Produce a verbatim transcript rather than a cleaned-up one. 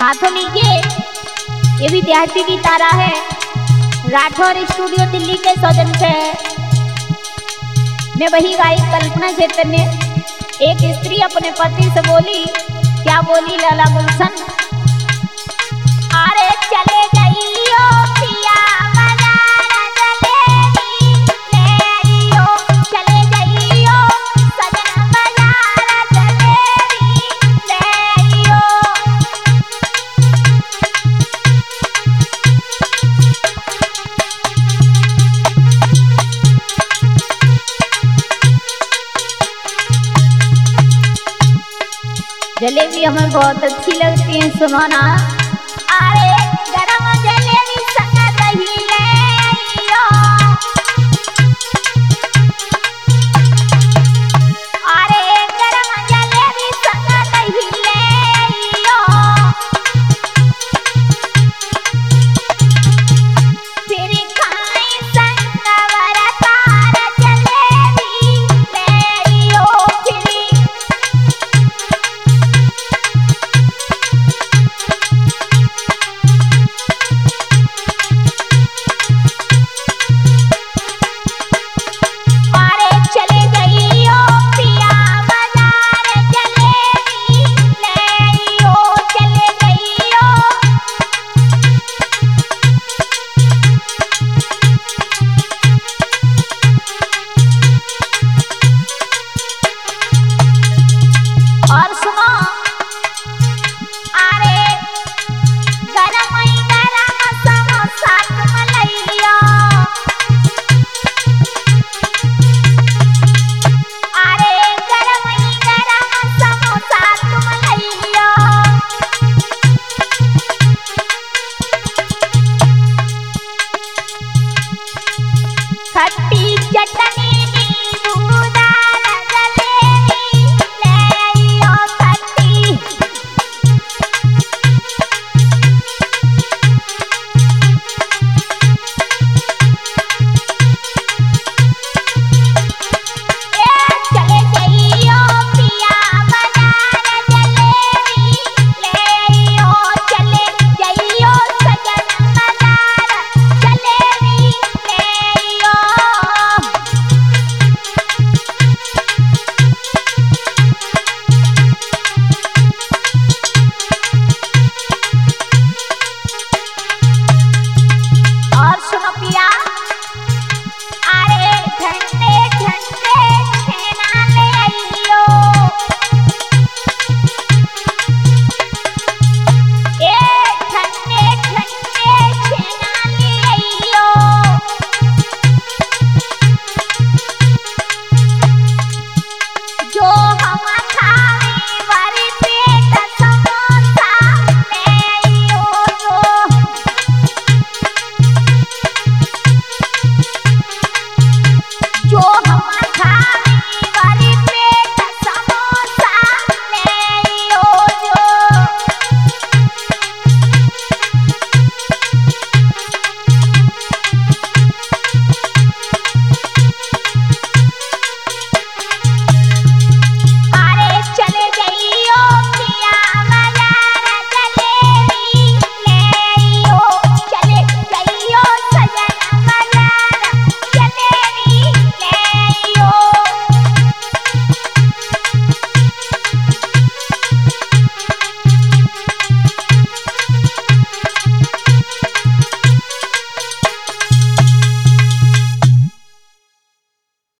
हाथों लीजिए, ये विद्यार्थी की तारा है राठौर स्टूडियो दिल्ली के सौजन से। मैं वही गायक कल्पना चैतन्य। एक स्त्री अपने पति से बोली, क्या बोली लाला गुलशन? अरे चले गई ओ पिया बाजार जलेबी ले आइयो, चले गई ओ सजना बाजार जलेबी ले आइयो। जलेबी हमें बहुत अच्छी लगती है, सुनो ना। अरे